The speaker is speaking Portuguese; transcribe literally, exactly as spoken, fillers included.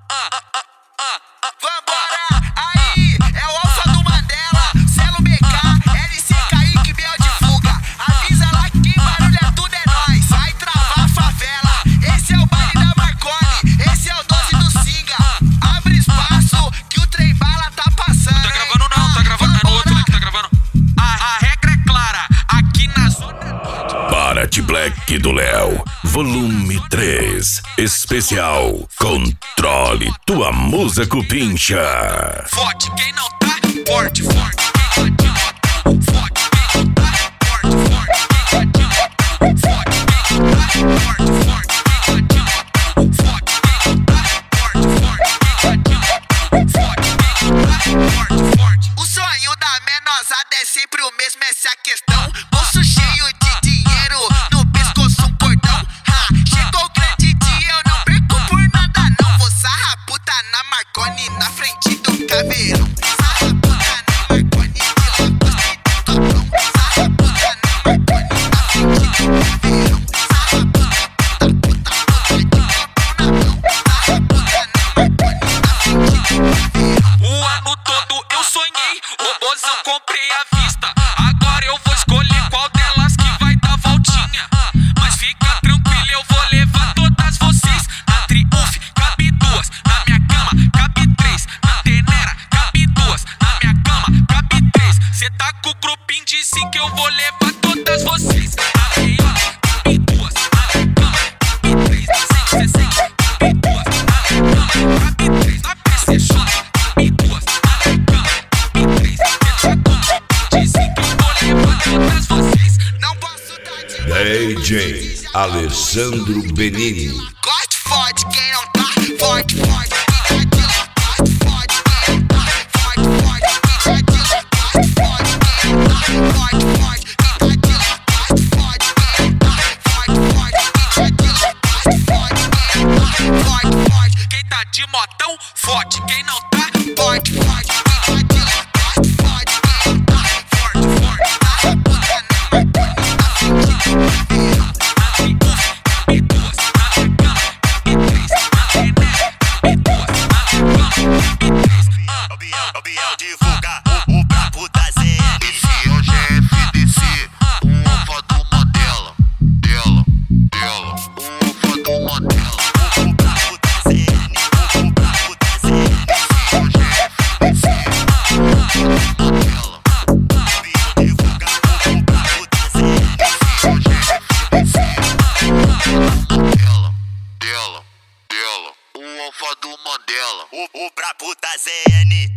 Vambora, aí, é o Alfa do Mandela, Celo B K, L C Kaique, Biel de Fuga. Avisa lá que quem barulha tudo é nós, vai travar a favela. Esse é o baile da Marconi, esse é o doze do Singa. Abre espaço que o trem bala tá passando. Tá gravando não, tá gravando, é no outro né, que tá gravando. A, a regra é clara, aqui na zona norte. Party Black do Léo, volume três, especial Controle Tua Musa Cupincha. Forte, quem não tá, forte, forte. Quem tá de moto, forte, quem não tá, forte, forte. Quem tá de moto, forte, quem não tá, forte, forte. Quem tá de moto, forte, quem não tá, forte, forte. Quem tá de moto, forte, quem não tá, forte, forte. O sonho da menosada é sempre o mesmo, essa é a questão. Bolso cheio de dinheiro, no pescoço um cordão. Ha, chegou o grande dia, eu não perco por nada não. Vou sarrar puta na Marconi, na frente do caveirão. Sarra puta na Marconi, de Lagosta e do Capão. Sarra puta na Marconi, na frente do caveirão. Sarra puta, puta, puta, puta de Capão na mão. Sarra puta na Marconi, na frente do caveirão. O ano todo eu sonhei, robozão comprei à vista. Agora eu vou escolher qual delas que vai dar voltinha. Mas fica tranquilo, eu vou levar todas vocês. Na Triumph cabe duas, na minha cama cabe três. Na Tenera cabe duas, na minha cama cabe três. Cê tá com o grupinho de cinco, eu vou levar todas vocês. Na Veiota cabe duas, na minha cama cabe três. Na cento e sessenta cabe duas, na minha cama cabe três. Na P C J cabe duas, na minha cama cabe três. Cê tá com o grupinho de cinco, eu vou levar todas vocês. Não posso dar de D J Alessandro Benini. Goste forte, quem não tá forte, forte. Quem tá de lá, goste forte, quem não tá forte, forte. Quem tá de lá, goste forte, quem não tá forte, forte. Quem tá de lá, goste forte, quem não tá forte, forte. Quem tá de lá, goste forte, quem não tá forte, forte. Quem tá de motão, forte. Quem não tá, Forte, forte. Quem tá de lá, goste forte, quem não tá forte, forte. Sarra puta na Marconi, na frente do caveirão. na Triumph cabe duas, na minha cama cabe três. Na Tenera cabe duas, na minha cama cabe três. Ah, O Biel, o Biel divulga o, o brabo da Z N. Esse é o G F D C, o Alfa do Mandela. Dela, dela, o Alfa do Mandela. O brabo da Z N, o brabo da Z N. Esse é o G F D C, o Alfa do Mandela. O Biel divulga o, o brabo da Z N. Esse é o G F D C, o Alfa do Mandela. Dela, dela, o Alfa do Mandela. O, o brabo da Z N.